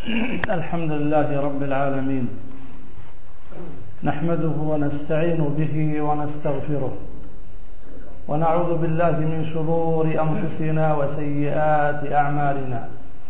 الحمد لله رب العالمين، نحمده ونستعين به ونستغفره، ونعوذ بالله من شرور أنفسنا وسيئات أعمالنا.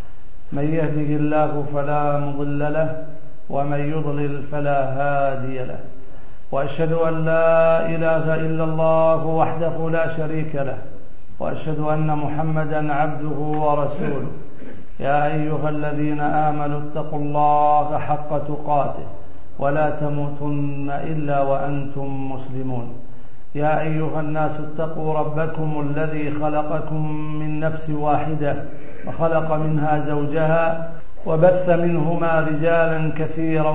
من يهده الله فلا مضل له، ومن يضلل فلا هادي له. وأشهد أن لا إله إلا الله وحده لا شريك له، وأشهد أن محمدا عبده ورسوله. يا أيها الذين آمنوا اتقوا الله حق تقاته ولا تموتن إلا وأنتم مسلمون. يا أيها الناس اتقوا ربكم الذي خلقكم من نفس واحدة وخلق منها زوجها وبث منهما رجالا كثيرا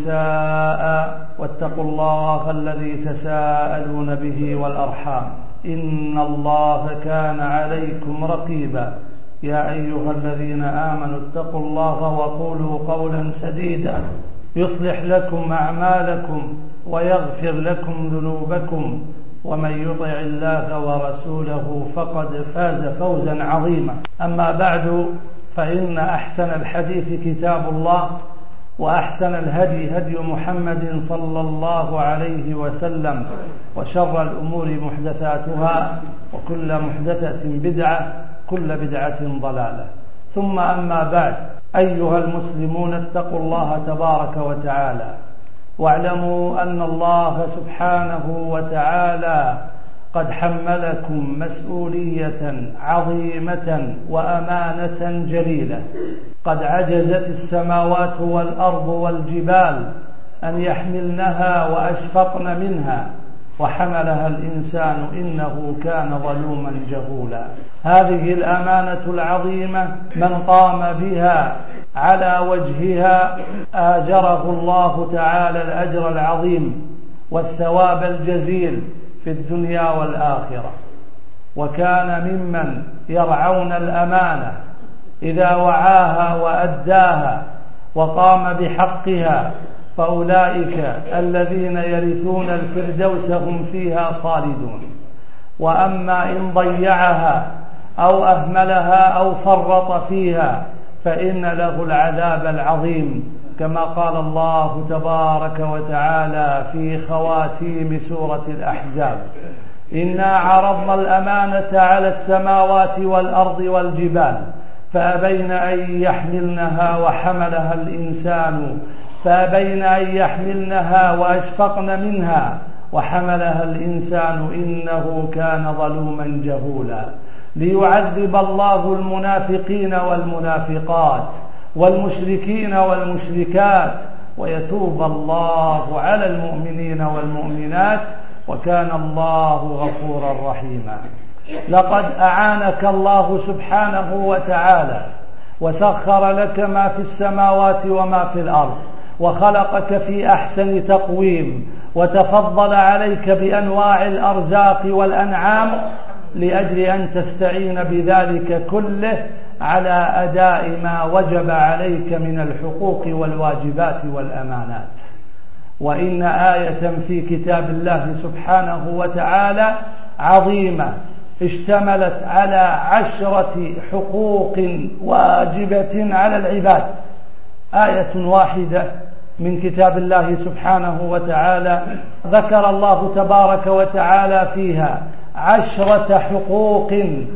ونساء، واتقوا الله الذي تساءلون به والأرحام، إن الله كان عليكم رقيبا. يا أيها الذين آمنوا اتقوا الله وقولوا قولا سديدا يصلح لكم أعمالكم ويغفر لكم ذنوبكم، ومن يطع الله ورسوله فقد فاز فوزا عظيما. أما بعد، فإن أحسن الحديث كتاب الله، وأحسن الهدي هدي محمد صلى الله عليه وسلم، وشر الأمور محدثاتها، وكل محدثة بدعة، كل بدعة ضلالة. ثم أما بعد، أيها المسلمون، اتقوا الله تبارك وتعالى، واعلموا أن الله سبحانه وتعالى قد حملكم مسؤولية عظيمة وأمانة جليلة. قد عجزت السماوات والأرض والجبال أن يحملنها وأشفقن منها، وحملها الإنسان إنه كان ظلوما جهولا. هذه الأمانة العظيمة من قام بها على وجهها آجره الله تعالى الأجر العظيم والثواب الجزيل في الدنيا والآخرة. وكان ممن يرعون الأمانة إذا وعاها وأداها وقام بحقها، فأولئك الذين يرثون الفردوس هم فيها خالدون. وأما إن ضيعها أو أهملها أو فرط فيها فإن له العذاب العظيم، كما قال الله تبارك وتعالى في خواتيم سورة الأحزاب: إنا عرضنا الأمانة على السماوات والأرض والجبال فأبين أن يحملنها وأشفقن منها وحملها الإنسان إنه كان ظلوما جهولا. ليعذب الله المنافقين والمنافقات والمشركين والمشركات، ويتوب الله على المؤمنين والمؤمنات، وكان الله غفورا رحيما. لقد أعانك الله سبحانه وتعالى، وسخر لك ما في السماوات وما في الأرض، وخلقك في أحسن تقويم، وتفضل عليك بأنواع الأرزاق والأنعام لأجل أن تستعين بذلك كله على أداء ما وجب عليك من الحقوق والواجبات والأمانات. وإن آية في كتاب الله سبحانه وتعالى عظيمة اشتملت على 10 حقوق واجبة على العباد. آية واحدة من كتاب الله سبحانه وتعالى ذكر الله تبارك وتعالى فيها 10 حقوق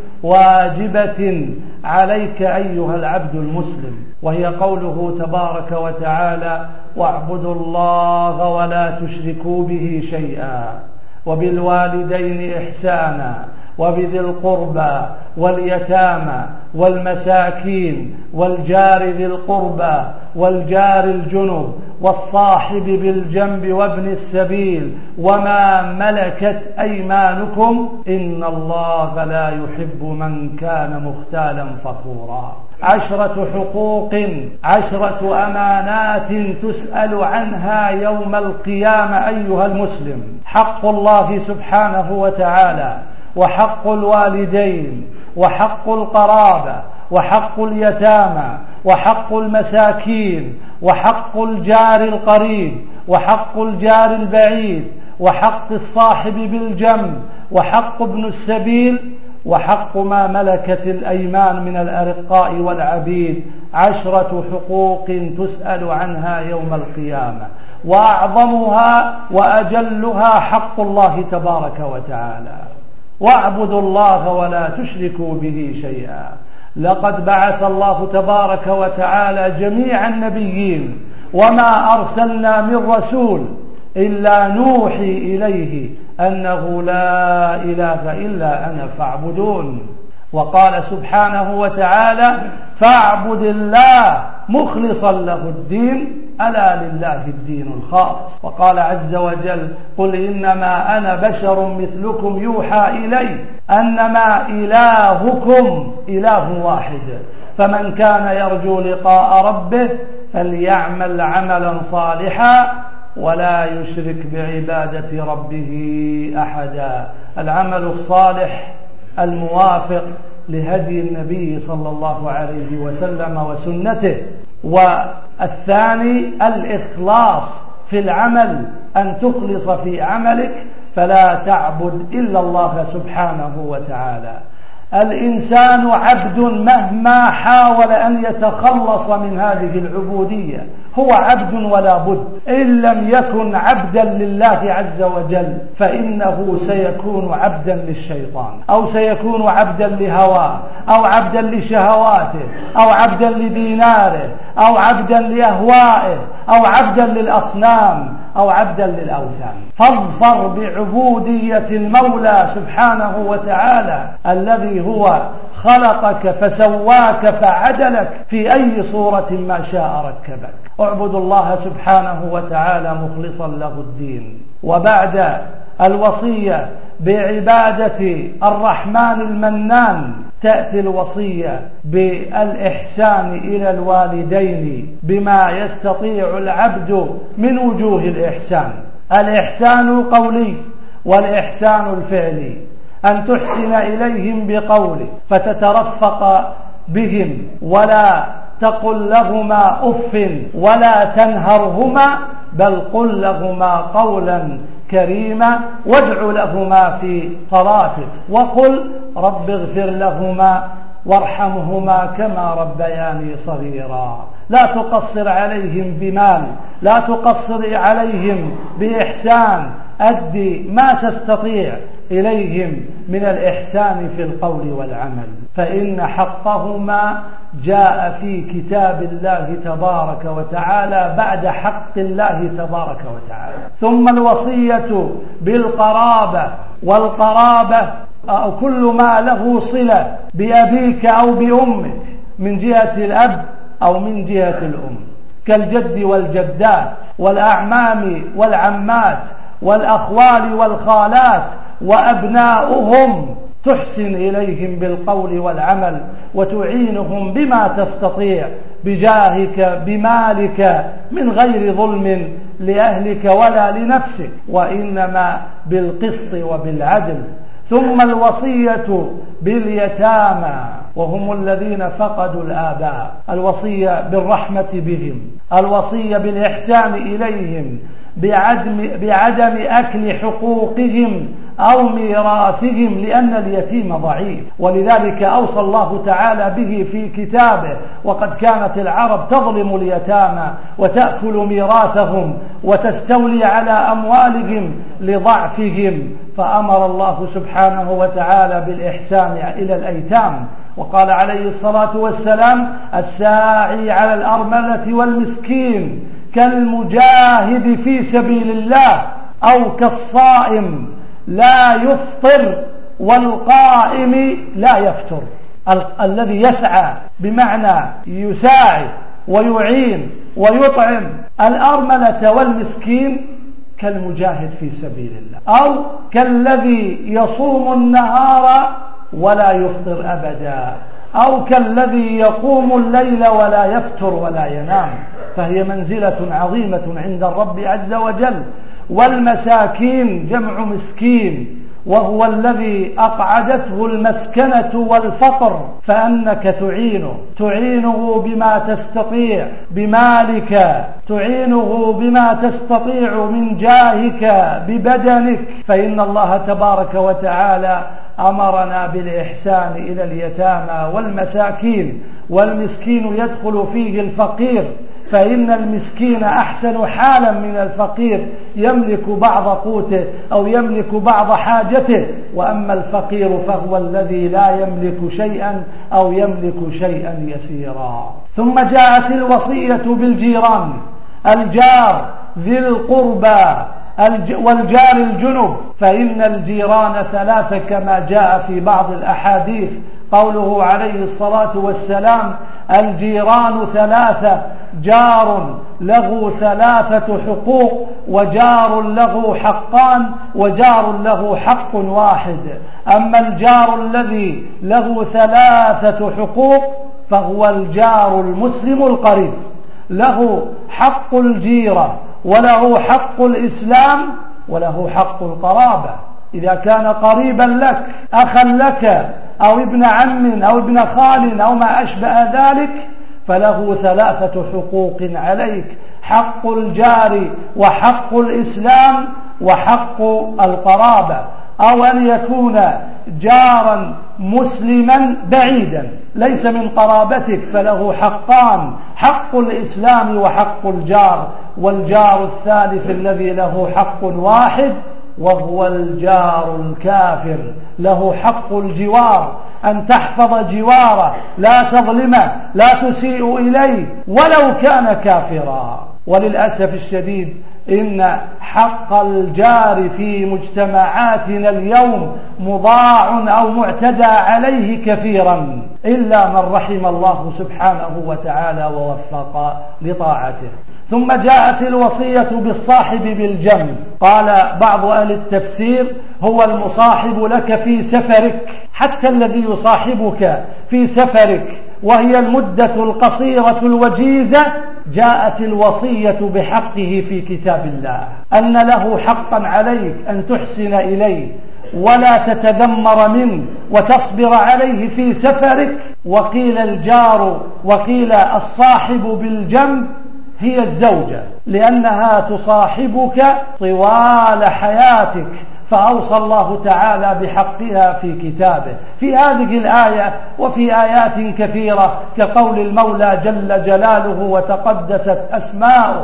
واجبة عليك أيها العبد المسلم، وهي قوله تبارك وتعالى: واعبدوا الله ولا تشركوا به شيئا، وبالوالدين إحسانا، وبذي القربى واليتامى والمساكين والجار ذي القربى والجار الجنب والصاحب بالجنب وابن السبيل وما ملكت أيمانكم إن الله لا يحب من كان مختالا فخورا. 10 حقوق، 10 أمانات تسأل عنها يوم القيامة أيها المسلم: حق الله سبحانه وتعالى، وحق الوالدين، وحق القرابة، وحق اليتامى، وحق المساكين، وحق الجار القريب، وحق الجار البعيد، وحق الصاحب بالجنب، وحق ابن السبيل، وحق ما ملكت الأيمان من الأرقاء والعبيد 10 حقوق تسأل عنها يوم القيامة، وأعظمها وأجلها حق الله تبارك وتعالى: واعبدوا الله ولا تشركوا به شيئا. لقد بعث الله تبارك وتعالى جميع النبيين، وما أرسلنا من رسول إلا نوحي إليه أنه لا إله إلا أنا فاعبدون. وقال سبحانه وتعالى: فاعبد الله مخلصا له الدين ألا لله الدين الخالص. وقال عز وجل: قل إنما أنا بشر مثلكم يوحى إلي أنما إلهكم إله واحد فمن كان يرجو لقاء ربه فليعمل عملا صالحا ولا يشرك بعبادة ربه أحدا. العمل الصالح الموافق لهدي النبي صلى الله عليه وسلم وسنته. والثاني الإخلاص في العمل، أن تخلص في عملك فلا تعبد إلا الله سبحانه وتعالى. الإنسان عبد مهما حاول أن يتخلص من هذه العبودية، هو عبد ولا بد. إن لم يكن عبدا لله عز وجل فإنه سيكون عبدا للشيطان، أو سيكون عبدا لهواه، أو عبدا لشهواته، أو عبدا لديناره، أو عبدا لأهوائه، أو عبدا للأصنام، أو عبدا للأوثان. فاظفر بعبودية المولى سبحانه وتعالى الذي هو خلقك فسواك فعدلك في أي صورة ما شاء ركبك. اعبد الله سبحانه وتعالى مخلصا له الدين. وبعد الوصية بعبادة الرحمن المنان تأتي الوصية بالإحسان إلى الوالدين بما يستطيع العبد من وجوه الإحسان. الإحسان القولي والإحسان الفعلي: أن تحسن إليهم بقولك فتترفق بهم ولا تقل لهما أف ولا تنهرهما، بل قل لهما قولا كريما وادع لهما في صلاتك وقل رب اغفر لهما وارحمهما كما ربياني صغيرا. لا تقصر عليهم بمال، لا تقصر عليهم بإحسان، أدي ما تستطيع إليهم من الإحسان في القول والعمل، فإن حقهما جاء في كتاب الله تبارك وتعالى بعد حق الله تبارك وتعالى. ثم الوصية بالقرابة، والقرابة أو كل ما له صلة بأبيك أو بأمك من جهة الأب أو من جهة الأم، كالجد والجدات والأعمام والعمات والأخوال والخالات وأبناؤهم، تحسن إليهم بالقول والعمل وتعينهم بما تستطيع بجاهك بمالك من غير ظلم لأهلك ولا لنفسك، وإنما بالقسط وبالعدل. ثم الوصية باليتامى وهم الذين فقدوا الآباء، الوصية بالرحمة بهم، الوصية بالإحسان إليهم بعدم أكل حقوقهم أو ميراثهم لأن اليتيم ضعيف، ولذلك أوصى الله تعالى به في كتابه: وقد كانت العرب تظلم اليتامى وتأكل ميراثهم وتستولي على أموالهم لضعفهم، فأمر الله سبحانه وتعالى بالإحسان إلى الأيتام. وقال عليه الصلاة والسلام: الساعي على الأرملة والمسكين كالمجاهد في سبيل الله أو كالصائم لا يفطر والقائم لا يفتر. الذي يسعى بمعنى يساعد ويعين ويطعم الأرملة والمسكين كالمجاهد في سبيل الله، أو كالذي يصوم النهار ولا يفطر أبدا، أو كالذي يقوم الليل ولا يفتر ولا ينام، فهي منزلة عظيمة عند الرب عز وجل. والمساكين جمع مسكين، وهو الذي أقعدته المسكنة والفقر، فأنك تعينه بما تستطيع بمالك، تعينه بما تستطيع من جاهك ببدنك، فإن الله تبارك وتعالى أمرنا بالإحسان إلى اليتامى والمساكين، والمسكين يدخل فيه الفقير، فإن المسكين أحسن حالا من الفقير، يملك بعض قوته أو يملك بعض حاجته، وأما الفقير فهو الذي لا يملك شيئا أو يملك شيئا يسيرا. ثم جاءت الوصية بالجيران، الجار ذي القربى والجار الجنب، فإن الجيران ثلاثة كما جاء في بعض الأحاديث، قوله عليه الصلاة والسلام: الجيران ثلاثة، جار له ثلاثة حقوق، وجار له حقان، وجار له حق واحد. أما الجار الذي له ثلاثة حقوق فهو الجار المسلم القريب، له حق الجيرة، وله حق الإسلام، وله حق القرابة. إذا كان قريبا لك، أخا لك، أو ابن عم أو ابن خال أو ما أشبه ذلك، فله ثلاثة حقوق عليك: حق الجار، وحق الإسلام، وحق القرابة. أو أن يكون جارا مسلما بعيدا ليس من قرابتك، فله حقان: حق الإسلام وحق الجار. والجار الثالث الذي له حق واحد وهو الجار الكافر، له حق الجوار، أن تحفظ جواره، لا تظلمه، لا تسيء إليه ولو كان كافرا. وللأسف الشديد إن حق الجار في مجتمعاتنا اليوم مضاع أو معتدى عليه كثيرا، إلا من رحم الله سبحانه وتعالى ووفق لطاعته. ثم جاءت الوصية بالصاحب بالجنب. قال بعض أهل التفسير: هو المصاحب لك في سفرك، حتى الذي يصاحبك في سفرك وهي المدة القصيرة الوجيزة، جاءت الوصية بحقه في كتاب الله، أن له حقا عليك أن تحسن إليه ولا تتذمر منه وتصبر عليه في سفرك. وقيل الجار وقيل الصاحب بالجنب هي الزوجة، لأنها تصاحبك طوال حياتك، فأوصى الله تعالى بحقها في كتابه في هذه الآية وفي آيات كثيرة، كقول المولى جل جلاله وتقدست أسماؤه: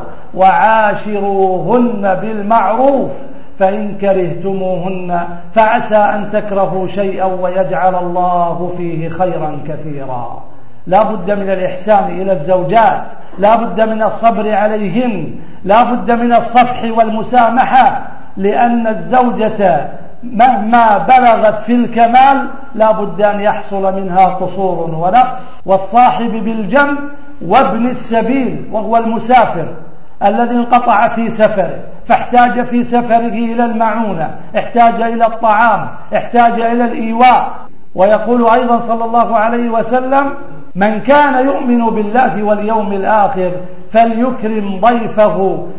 وعاشروهن بالمعروف فإن كرهتموهن فعسى أن تكرهوا شيئا ويجعل الله فيه خيرا كثيرا. لا بد من الإحسان إلى الزوجات، لا بد من الصبر عليهن، لا بد من الصفح والمسامحة، لأن الزوجة مهما بلغت في الكمال لا بد أن يحصل منها قصور ونقص. والصاحب بالجنب وابن السبيل، وهو المسافر الذي انقطع في سفره فاحتاج في سفره إلى المعونة، احتاج إلى الطعام، احتاج إلى الإيواء. ويقول أيضا صلى الله عليه وسلم: من كان يؤمن بالله واليوم الآخر فليكرم ضيفه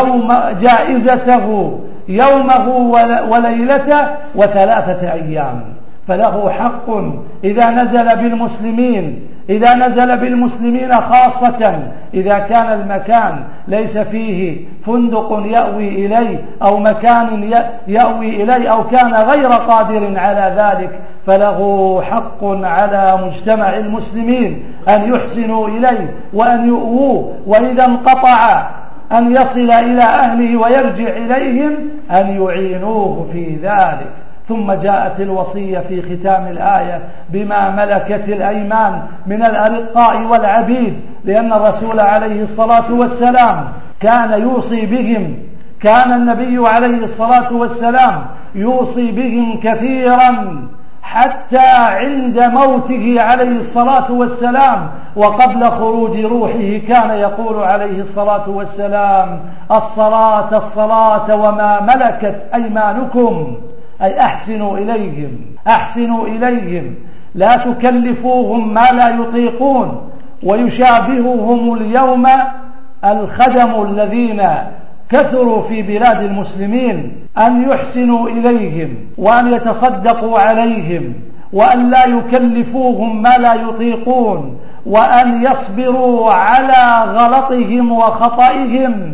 جائزته يومه وليلته وثلاثة أيام. فله حق إذا نزل بالمسلمين خاصة إذا كان المكان ليس فيه فندق يأوي إليه أو مكان يأوي إليه أو كان غير قادر على ذلك، فله حق على مجتمع المسلمين أن يحسنوا إليه وأن يؤووه، وإذا انقطع أن يصل إلى أهله ويرجع إليهم أن يعينوه في ذلك. ثم جاءت الوصية في ختام الآية بما ملكت الأيمان من الأرقاء والعبيد، لأن الرسول عليه الصلاة والسلام كان يوصي بهم، كان النبي عليه الصلاة والسلام يوصي بهم كثيرا، حتى عند موته عليه الصلاة والسلام وقبل خروج روحه كان يقول عليه الصلاة والسلام: الصلاة الصلاة وما ملكت أيمانكم، أي أحسنوا إليهم، لا تكلفوهم ما لا يطيقون. ويشابههم اليوم الخدم الذين كثروا في بلاد المسلمين، أن يحسنوا إليهم وأن يتصدقوا عليهم وأن لا يكلفوهم ما لا يطيقون، وأن يصبروا على غلطهم وخطئهم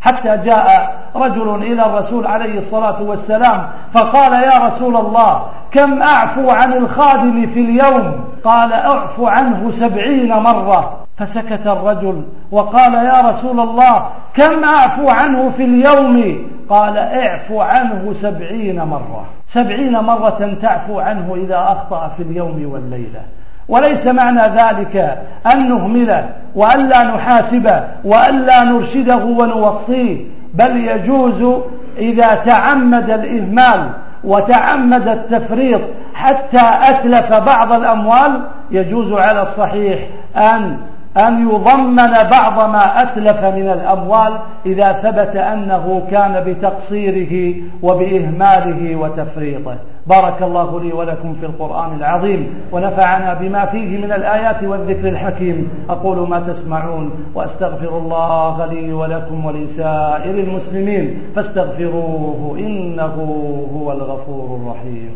حتى جاء رجل إلى الرسول عليه الصلاة والسلام فقال: يا رسول الله، كم أعفو عن الخادم في اليوم؟ قال: أعفو عنه 70 مرة. فسكت الرجل وقال: يا رسول الله، كم أعفو عنه في اليوم؟ قال: اعفو عنه 70 مرة. 70 مرة تعفو عنه إذا أخطأ في اليوم والليلة. وليس معنى ذلك أن نهمله وأن لا نحاسبه وأن لا نرشده ونوصيه، بل يجوز إذا تعمد الإهمال وتعمد التفريط حتى أتلف بعض الأموال، يجوز على الصحيح أن يضمن بعض ما أتلف من الأموال إذا ثبت أنه كان بتقصيره وبإهماله وتفريطه. بارك الله لي ولكم في القرآن العظيم، ونفعنا بما فيه من الآيات والذكر الحكيم. أقول ما تسمعون، وأستغفر الله لي ولكم ولسائر المسلمين، فاستغفروه إنه هو الغفور الرحيم.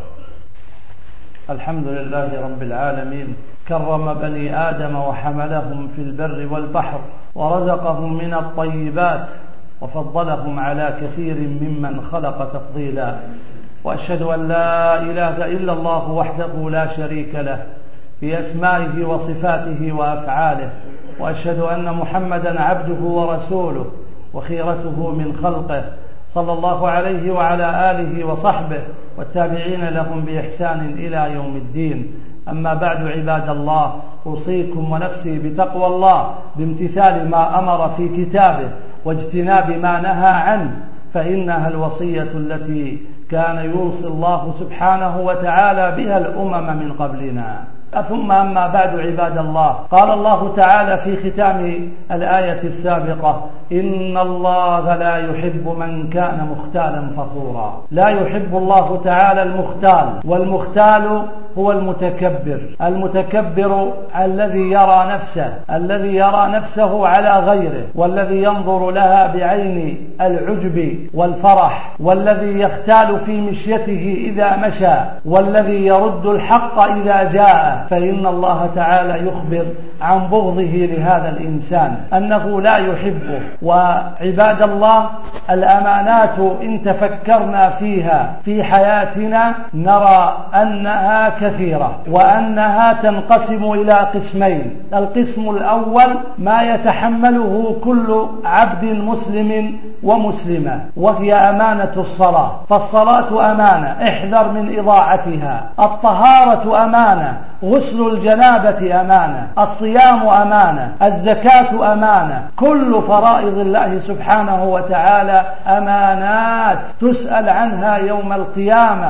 الحمد لله رب العالمين، كرم بني آدم وحملهم في البر والبحر، ورزقهم من الطيبات، وفضلهم على كثير ممن خلق تفضيلا. وأشهد أن لا إله إلا الله وحده لا شريك له في أسمائه وصفاته وأفعاله، وأشهد أن محمدا عبده ورسوله وخيرته من خلقه، صلى الله عليه وعلى آله وصحبه والتابعين لهم بإحسان إلى يوم الدين. أما بعد، عباد الله، أوصيكم ونفسي بتقوى الله بامتثال ما أمر في كتابه واجتناب ما نهى عنه، فإنها الوصية التي كان يوصي الله سبحانه وتعالى بها الأمم من قبلنا. ثم أما بعد، عباد الله، قال الله تعالى في ختام الآية السابقة: إن الله لا يحب من كان مختالا فخورا. لا يحب الله تعالى المختال، والمختال هو المتكبر الذي يرى نفسه على غيره، والذي ينظر لها بعين العجب والفرح، والذي يختال في مشيته إذا مشى، والذي يرد الحق إذا جاء. فإن الله تعالى يخبر عن بغضه لهذا الإنسان أنه لا يحبه. وعباد الله، الأمانات إن تفكرنا فيها في حياتنا نرى أنها كثيرة، وأنها تنقسم إلى قسمين. القسم الأول ما يتحمله كل عبد مسلم ومسلمة، وهي أمانة الصلاة. فالصلاة أمانة، احذر من إضاعتها. الطهارة أمانة، غسل الجنابة أمانة. الصيام أمانة، الزكاة أمانة. كل فرائض الله سبحانه وتعالى أمانات تسأل عنها يوم القيامة.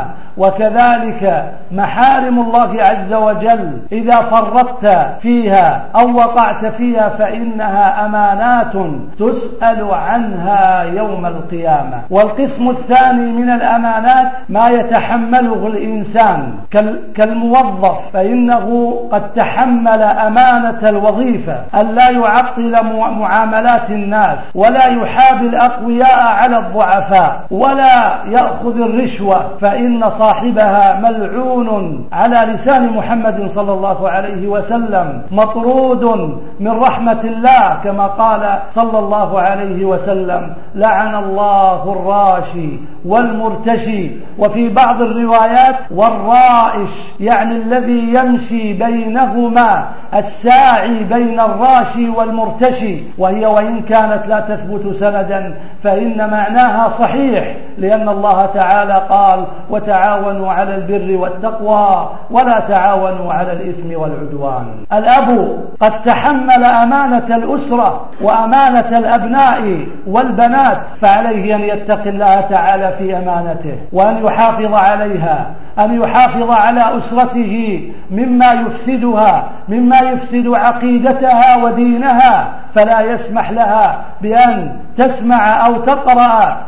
وكذلك محارم الله عز وجل إذا فرطت فيها أو وقعت فيها فإنها أمانات تسأل عنها يوم القيامة. والقسم الثاني من الأمانات ما يتحمله الإنسان كالموظف، فإنه قد تحمل أمانة الوظيفة أن لا يعطل معاملات الناس، ولا يحابي الأقوياء على الضعفاء، ولا يأخذ الرشوة، فإن صاحبها ملعون على لسان محمد صلى الله عليه وسلم، مطرود من رحمة الله، كما قال صلى الله عليه وسلم: لعن الله الراشي والمرتشي. وفي بعض الروايات والرائش، يعني الذي يمشي بينهما، الساعي بين الراشي والمرتشي. وهي وإن كانت لا تثبت سندا فإن معناها صحيح، لأن الله تعالى قال: وتعاونوا على البر والتقوى ولا تعاونوا على الإثم والعدوان. الأب قد تحمل أمانة الأسرة وأمانة الأبناء والبنات، فعليه أن يتقي الله تعالى في أمانته وأن يحافظ عليها، أن يحافظ على أسرته مما يفسدها، مما يفسد عقيدتها ودينها، فلا يسمح لها بأن تسمع أو تقرأ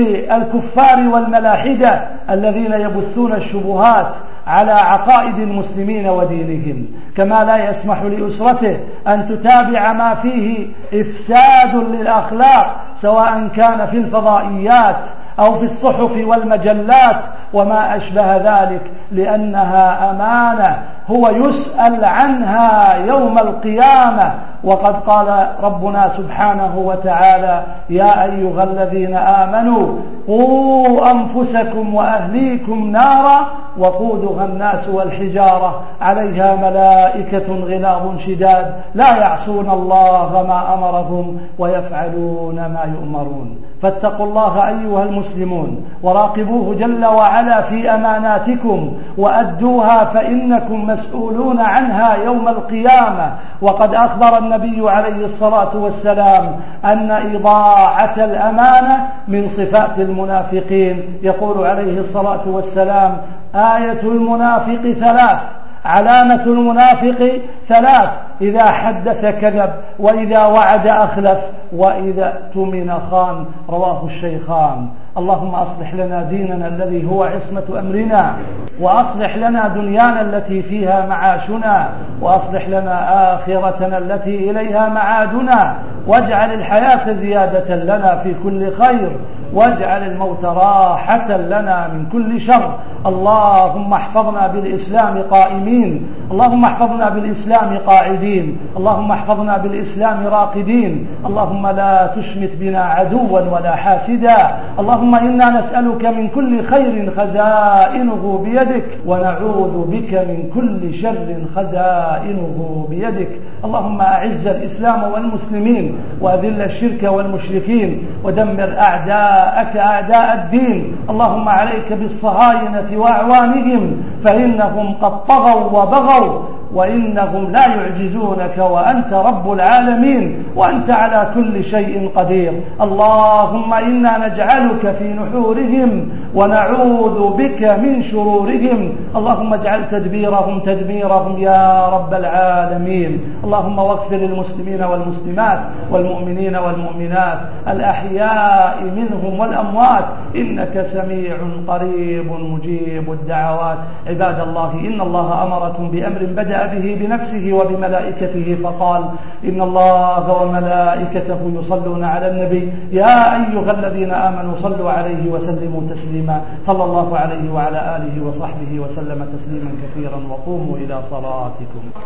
للكفار والملاحدة الذين يبثون الشبهات على عقائد المسلمين ودينهم. كما لا يسمح لأسرته أن تتابع ما فيه إفساد للأخلاق، سواء كان في الفضائيات أو في الصحف والمجلات وما أشبه ذلك، لأنها أمانة هو يسأل عنها يوم القيامة. وقد قال ربنا سبحانه وتعالى: يا أيها الذين آمنوا قوا أنفسكم وأهليكم نارا وقودها الناس والحجارة عليها ملائكة غلاظ شداد لا يعصون الله ما أمرهم ويفعلون ما يؤمرون. فاتقوا الله أيها المسلمون وراقبوه جل وعلا في أماناتكم وأدوها فإنكم مسؤولون عنها يوم القيامة. وقد أخبر النبي عليه الصلاة والسلام أن إضاعة الأمانة من صفات المنافقين. يقول عليه الصلاة والسلام: آية المنافق ثلاث، علامة المنافق ثلاث: إذا حدث كذب، وإذا وعد أخلف، وإذا اؤتمن خان. رواه الشيخان. اللهم أصلح لنا ديننا الذي هو عصمة أمرنا، وأصلح لنا دنيانا التي فيها معاشنا، وأصلح لنا آخرتنا التي إليها معادنا، واجعل الحياة زيادة لنا في كل خير، واجعل الموت راحة لنا من كل شر. اللهم احفظنا بالإسلام قائمين، اللهم احفظنا بالإسلام قاعدين، اللهم احفظنا بالإسلام راقدين. اللهم لا تشمت بنا عدوا ولا حاسدا. اللهم إنا نسألك من كل خير خزائنه بيدك، ونعوذ بك من كل شر خزائنه بيدك. اللهم أعز الإسلام والمسلمين، وأذل الشرك والمشركين، ودمر أعداءك أعداء الدين. اللهم عليك بالصهاينة وأعوانهم، فإنهم قد طغوا وبغوا، وإنهم لا يعجزونك، وأنت رب العالمين، وأنت على كل شيء قدير. اللهم إنا نجعلك في نحورهم ونعوذ بك من شرورهم. اللهم اجعل تدبيرهم تدميرهم يا رب العالمين. اللهم واغفر للمسلمين والمسلمات والمؤمنين والمؤمنات الأحياء منهم والأموات، إنك سميع قريب مجيب الدعوات. عباد الله، إن الله أمركم بأمر بدأ به بنفسه وبملائكته فقال: إن الله وملائكته يصلون على النبي يا أيها الذين آمنوا صلوا عليه وسلموا تسليما. صلى الله عليه وعلى آله وصحبه وسلم تسليما كثيرا. وقوموا إلى صلاتكم.